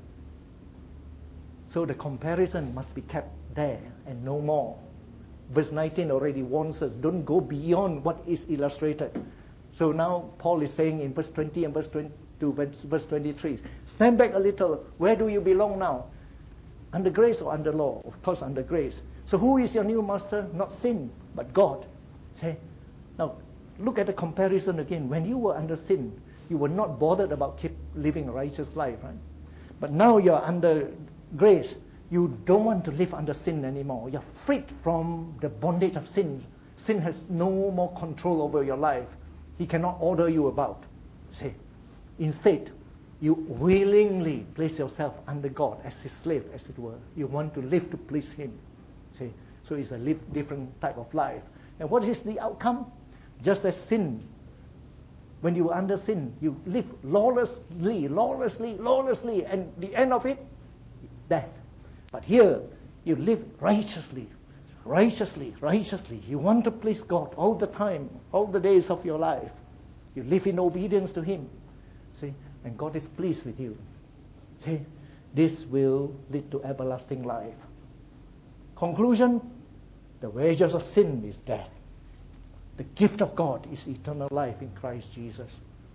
So the comparison must be kept there and no more. Verse nineteen already warns us, don't go beyond what is illustrated. So now Paul is saying in verse twenty and verse to verse twenty-three. Stand back a little. Where do you belong now? Under grace or under law? Of course, under grace. So who is your new master? Not sin, but God. See? Now, look at the comparison again. When you were under sin, you were not bothered about keep living a righteous life, right? But now you're under grace. You don't want to live under sin anymore. You're freed from the bondage of sin. Sin has no more control over your life. He cannot order you about. See? Instead, you willingly place yourself under God as His slave, as it were. You want to live to please Him. See? So it's a live different type of life. And what is the outcome? Just as sin, when you are under sin, you live lawlessly, lawlessly, lawlessly, and the end of it, death. But here, you live righteously, righteously, righteously. You want to please God all the time, all the days of your life. You live in obedience to Him. See? And God is pleased with you. See? This will lead to everlasting life. Conclusion, the wages of sin is death. The gift of God is eternal life in Christ Jesus.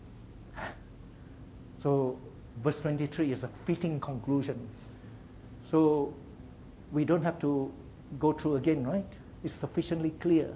So, verse twenty-three is a fitting conclusion. So, we don't have to go through again, right? It's sufficiently clear.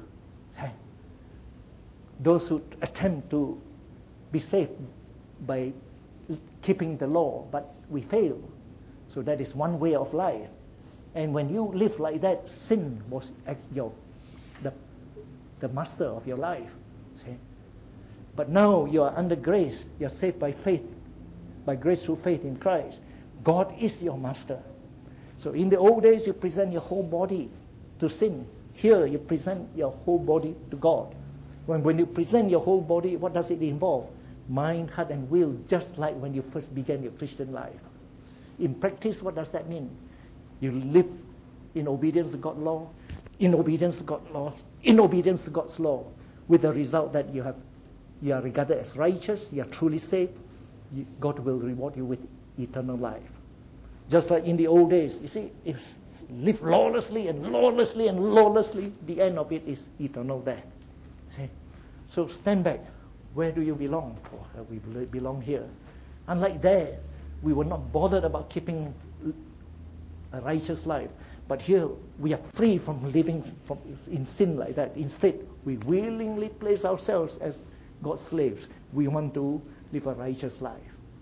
Those who attempt to be saved by keeping the law, but we fail. So that is one way of life. And when you live like that, sin was your the the master of your life. See? But now you are under grace. You are saved by faith, by grace through faith in Christ. God is your master. So in the old days, you present your whole body to sin. Here, you present your whole body to God. When, when you present your whole body, what does it involve? Mind, heart, and will, just like when you first began your Christian life. In practice, what does that mean? You live in obedience to God's law, in obedience to God's law, in obedience to God's law, with the result that you have, you are regarded as righteous, you are truly saved. You, God will reward you with eternal life. Just like in the old days, you see, if you live lawlessly and lawlessly and lawlessly, the end of it is eternal death. See? So stand back. Where do you belong? Oh, we belong here. Unlike there, we were not bothered about keeping a righteous life. But here, we are free from living from, in sin like that. Instead, we willingly place ourselves as God's slaves. We want to live a righteous life.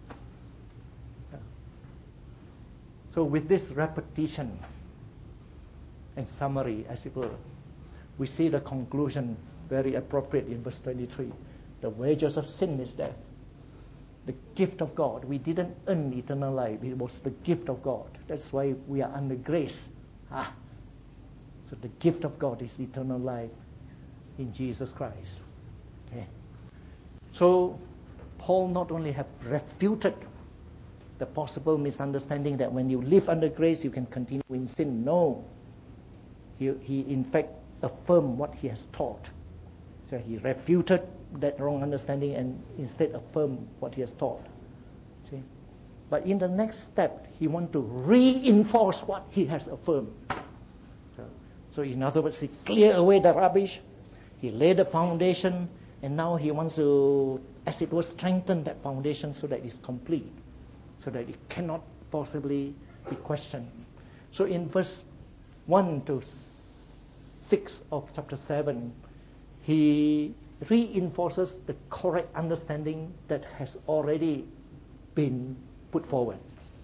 So with this repetition and summary, as it were, we see the conclusion very appropriate in verse twenty-three. The wages of sin is death. The gift of God. We didn't earn eternal life. It was the gift of God. That's why we are under grace. Ah. So the gift of God is eternal life in Jesus Christ. Okay. So Paul not only have refuted the possible misunderstanding that when you live under grace, you can continue in sin. No. He, he in fact affirmed what he has taught. So he refuted that wrong understanding and instead affirmed what he has taught. See? But in the next step, he wants to reinforce what he has affirmed. So, so in other words, he cleared away the rubbish, he laid the foundation, and now he wants to, as it was, strengthen that foundation so that it's complete, so that it cannot possibly be questioned. So in verse one to six of chapter seven, he reinforces the correct understanding that has already been put forward.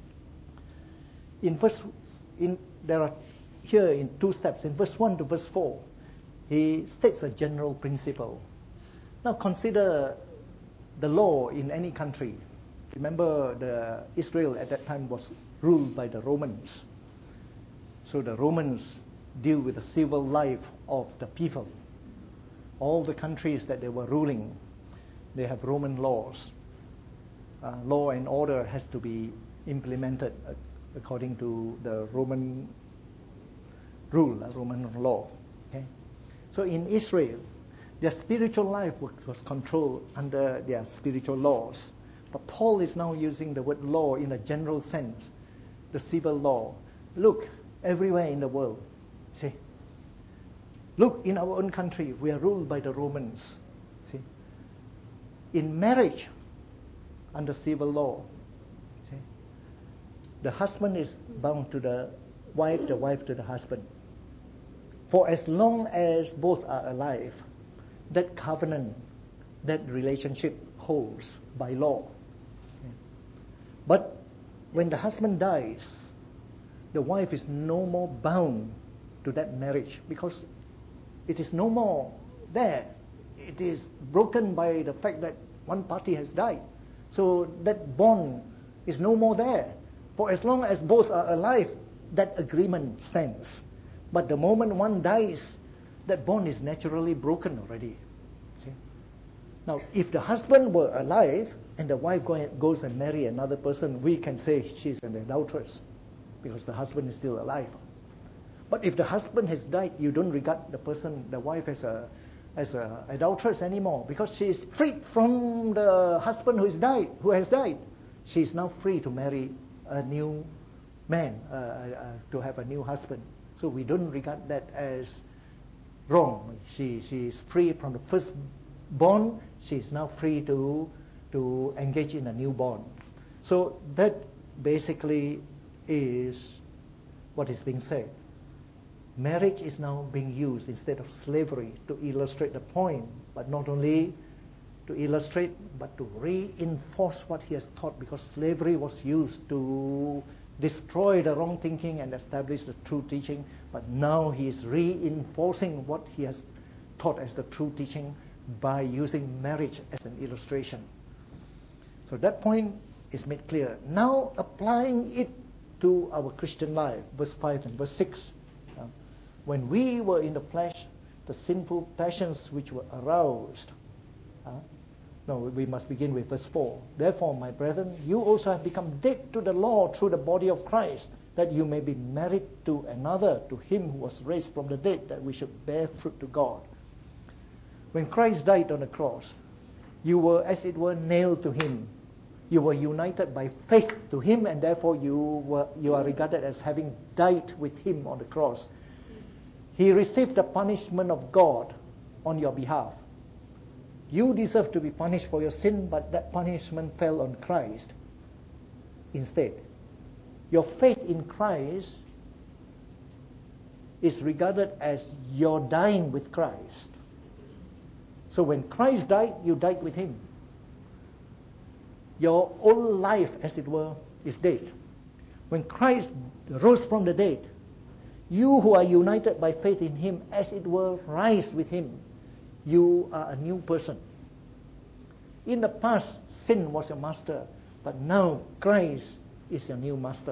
In verse, in there are here in two steps. In verse one to verse four, he states a general principle. Now consider the law in any country. Remember, the Israel at that time was ruled by the Romans. So the Romans deal with the civil life of the people. All the countries that they were ruling, they have Roman laws. Uh, law and order has to be implemented uh, according to the Roman rule, uh, Roman law. Okay? So in Israel, their spiritual life was, was controlled under their spiritual laws. But Paul is now using the word law in a general sense, the civil law. Look, everywhere in the world, see. Look, in our own country, we are ruled by the Romans. See. In marriage, under civil law. See? The husband is bound to the wife, the wife to the husband. For as long as both are alive, that covenant, that relationship holds by law. Okay. But when the husband dies, the wife is no more bound to that marriage because it is no more there. It is broken by the fact that one party has died. So that bond is no more there. For as long as both are alive, that agreement stands. But the moment one dies, that bond is naturally broken already. See? Now, if the husband were alive and the wife go, goes and marry another person, we can say she's an adulteress because the husband is still alive. But if the husband has died, you don't regard the person, the wife, as a as a adulteress anymore because she is freed from the husband who is died, who has died. She is now free to marry a new man, uh, uh, to have a new husband. So we don't regard that as wrong. She she is free from the first bond. She is now free to to engage in a new bond. So that basically is what is being said. Marriage is now being used instead of slavery to illustrate the point, but not only to illustrate, but to reinforce what he has taught, because slavery was used to destroy the wrong thinking and establish the true teaching, but now he is reinforcing what he has taught as the true teaching by using marriage as an illustration. So that point is made clear. Now applying it to our Christian life, verse five and verse six. Uh, when we were in the flesh, the sinful passions which were aroused. Uh, no, we must begin with verse four. Therefore, my brethren, you also have become dead to the law through the body of Christ, that you may be married to another, to him who was raised from the dead, that we should bear fruit to God. When Christ died on the cross, you were, as it were, nailed to him. You were united by faith to him, and therefore you were you are regarded as having died with him on the cross. He received the punishment of God on your behalf. You deserve to be punished for your sin, but that punishment fell on Christ instead. Your faith in Christ is regarded as your dying with Christ. So when Christ died, you died with him. Your old life, as it were, is dead. When Christ rose from the dead, you who are united by faith in him, as it were, rise with him. You are a new person. In the past, sin was your master, but now Christ is your new master.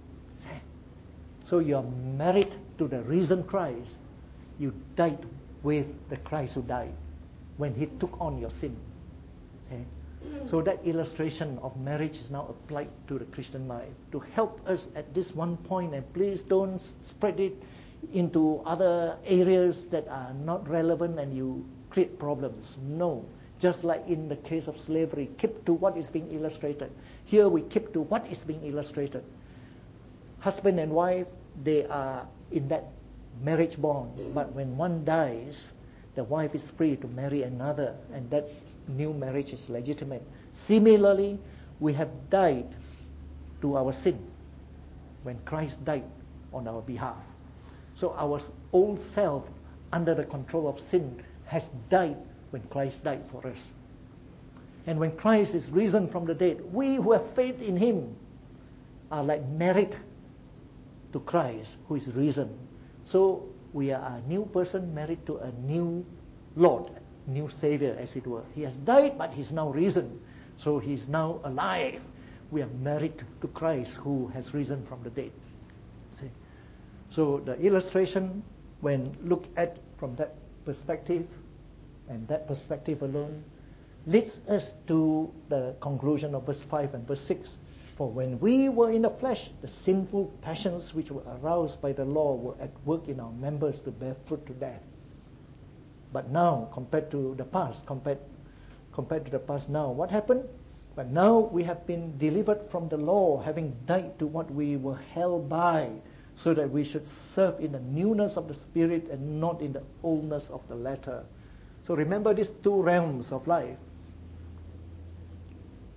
So you are married to the risen Christ. You died with the Christ who died when he took on your sin. Okay? So that illustration of marriage is now applied to the Christian life to help us at this one point, and please don't spread it into other areas that are not relevant and you create problems. No. Just like in the case of slavery, keep to what is being illustrated. Here we keep to what is being illustrated. Husband and wife, they are in that marriage bond, but when one dies, the wife is free to marry another, and that new marriage is legitimate. Similarly, we have died to our sin when Christ died on our behalf. So our old self, under the control of sin, has died when Christ died for us. And when Christ is risen from the dead, we who have faith in him are like married to Christ who is risen. So we are a new person married to a new Lord, new Savior, as it were. He has died, but he's now risen. So he's now alive. We are married to Christ who has risen from the dead. See? So the illustration, when looked at from that perspective, and that perspective alone, leads us to the conclusion of verse five and verse six. For when we were in the flesh, the sinful passions which were aroused by the law were at work in our members to bear fruit to death. But now, compared to the past, compared, compared to the past now, what happened? But now we have been delivered from the law, having died to what we were held by, so that we should serve in the newness of the Spirit and not in the oldness of the letter. So remember these two realms of life.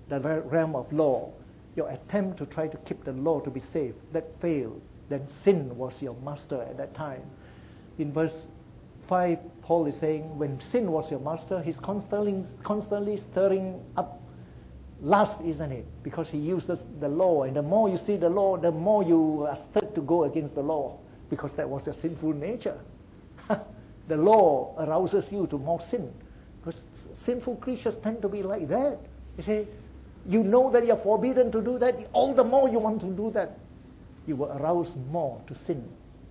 the realm of law, your attempt to try to keep the law to be safe, that failed. Then sin was your master at that time. In verse five, Paul is saying, when sin was your master, he's constantly, constantly stirring up lust, isn't it? Because he uses the law, and the more you see the law, the more you are stirred to go against the law, because that was your sinful nature. The law arouses you to more sin, because sinful creatures tend to be like that. You see, you know that you're forbidden to do that, all the more you want to do that. You will arouse more to sin.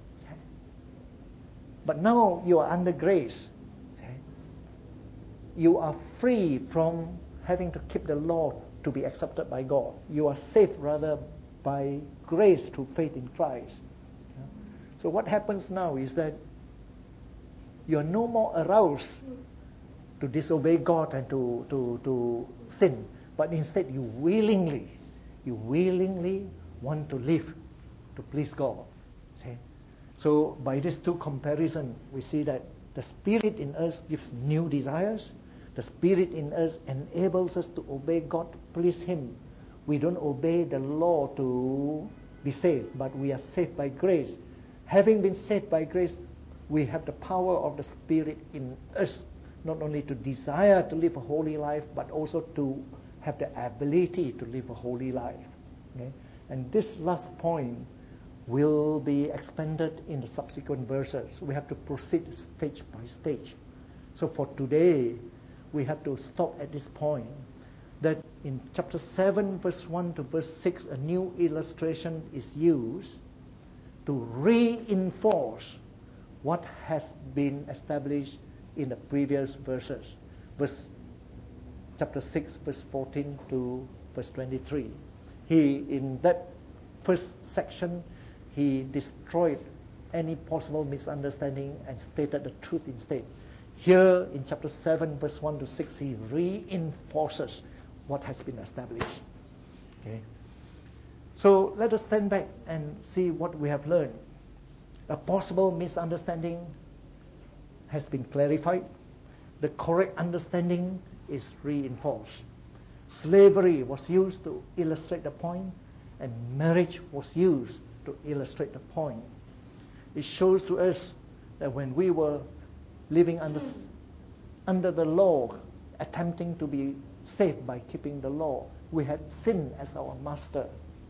But now you are under grace. You are free from having to keep the law to be accepted by God. You are saved rather by grace through faith in Christ. So what happens now is that you are no more aroused to disobey God and to, to, to sin, but instead you willingly, you willingly want to live to please God. See? So by these two comparisons, we see that the Spirit in us gives new desires. The Spirit in us enables us to obey God, to please Him. We don't obey the law to be saved, but we are saved by grace. Having been saved by grace, we have the power of the Spirit in us, not only to desire to live a holy life, but also to have the ability to live a holy life. Okay? And this last point will be expanded in the subsequent verses. We have to proceed stage by stage. So for today, we have to stop at this point, that in chapter seven, verse one to verse six, a new illustration is used to reinforce what has been established in the previous verses. Verse chapter six, verse fourteen to verse twenty-three. He, in that first section, he destroyed any possible misunderstanding and stated the truth instead. Here in chapter seven, verse one to six, he reinforces what has been established. Okay. So let us stand back and see what we have learned. A possible misunderstanding has been clarified. The correct understanding is reinforced. Slavery was used to illustrate the point, and marriage was used to illustrate the point. It shows to us that when we were living under, under the law, attempting to be saved by keeping the law, we had sin as our master.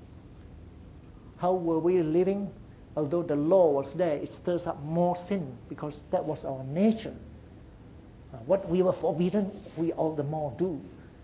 How were we living? Although the law was there, it stirs up more sin because that was our nature. Uh, what we were forbidden, we all the more do.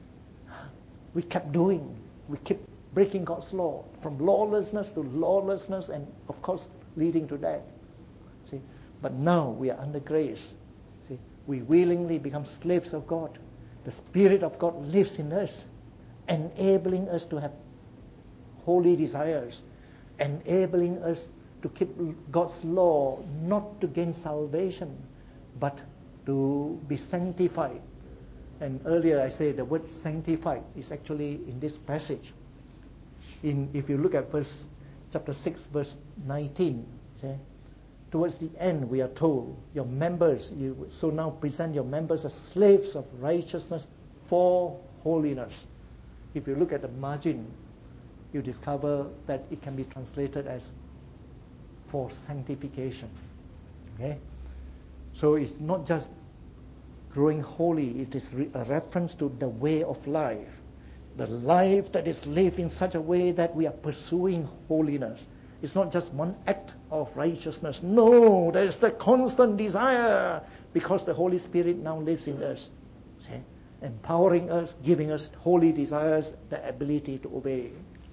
We kept doing. We kept breaking God's law, from lawlessness to lawlessness, and of course leading to death. See, but now we are under grace. See, we willingly become slaves of God. The Spirit of God lives in us, enabling us to have holy desires, enabling us to keep God's law, not to gain salvation, but to be sanctified. And earlier I said the word sanctified is actually in this passage. In, if you look at verse chapter six, verse nineteen, see, towards the end we are told, your members, you so now present your members as slaves of righteousness for holiness. If you look at the margin, you discover that it can be translated as for sanctification. Okay? So it's not just growing holy, it is re- a reference to the way of life. The life that is lived in such a way that we are pursuing holiness. It's not just one act of righteousness. No, there is the constant desire, because the Holy Spirit now lives in us. See? Empowering us, giving us holy desires, the ability to obey.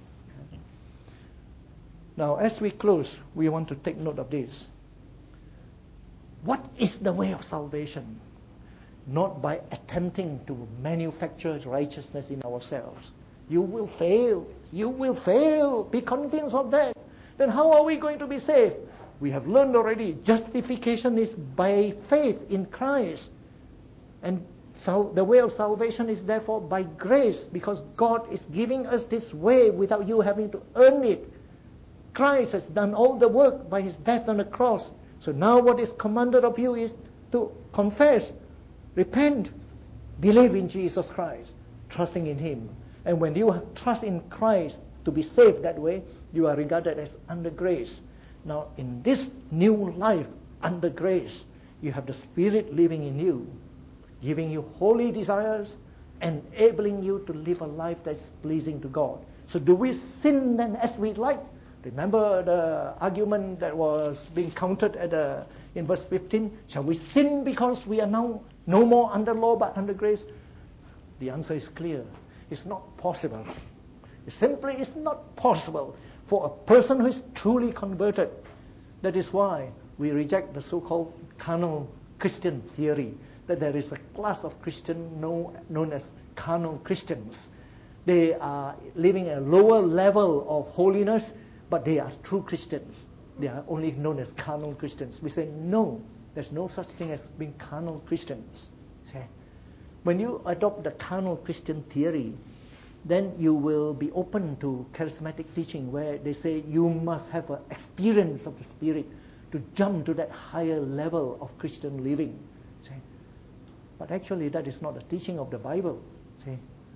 Now, as we close, we want to take note of this. What is the way of salvation? Not by attempting to manufacture righteousness in ourselves. You will fail. You will fail. Be convinced of that. Then how are we going to be saved? We have learned already. Justification is by faith in Christ. And so the way of salvation is therefore by grace, because God is giving us this way without you having to earn it. Christ has done all the work by His death on the cross. So now what is commanded of you is to confess, repent, believe in Jesus Christ, trusting in Him. And when you trust in Christ to be saved that way, you are regarded as under grace. Now, in this new life under grace, you have the Spirit living in you, giving you holy desires, enabling you to live a life that's pleasing to God. So do we sin then as we like? Remember the argument that was being countered at the, in verse fifteen? Shall we sin because we are now no more under law but under grace? The answer is clear. It's not possible. It simply is not possible for a person who is truly converted. That is why we reject the so-called carnal Christian theory, that there is a class of Christian known, known as carnal Christians. They are living at a lower level of holiness, but they are true Christians. They are only known as carnal Christians. We say, no, there's no such thing as being carnal Christians. Okay? When you adopt the carnal Christian theory, then you will be open to charismatic teaching where they say you must have an experience of the Spirit to jump to that higher level of Christian living. See? But actually that is not the teaching of the Bible. See?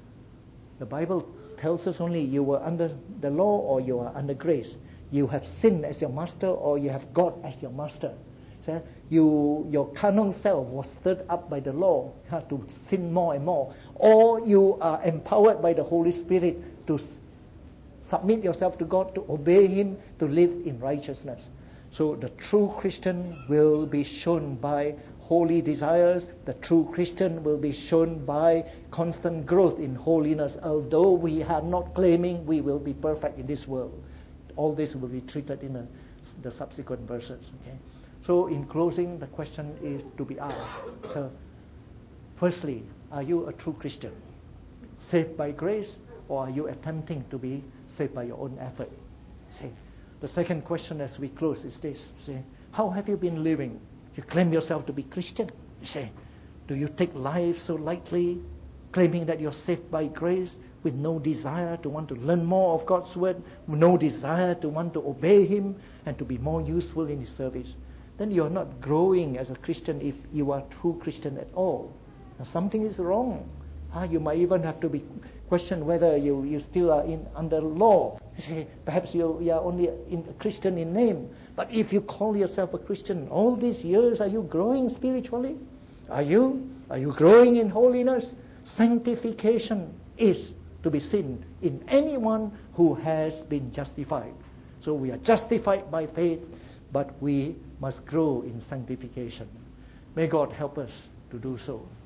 The Bible tells us only you were under the law or you are under grace. You have sin as your master or you have God as your master. See? You, your carnal self was stirred up by the law uh, to sin more and more. Or you are empowered by the Holy Spirit to s- submit yourself to God, to obey Him, to live in righteousness. So the true Christian will be shown by holy desires. The true Christian will be shown by constant growth in holiness, although we are not claiming we will be perfect in this world. All this will be treated in a, the subsequent verses. Okay. So in closing, the question is to be asked. So, firstly, are you a true Christian? Saved by grace, or are you attempting to be saved by your own effort? See, the second question as we close is this. See, how have you been living? You claim yourself to be Christian. See, do you take life so lightly, claiming that you're saved by grace, with no desire to want to learn more of God's word, no desire to want to obey Him and to be more useful in His service? Then you're not growing as a Christian if you are true Christian at all. Now, something is wrong. Ah, you might even have to be questioned whether you, you still are in under law. You say, perhaps you, you are only in, a Christian in name. But if you call yourself a Christian, all these years, are you growing spiritually? Are you? Are you growing in holiness? Sanctification is to be seen in anyone who has been justified. So we are justified by faith, but we must grow in sanctification. May God help us to do so.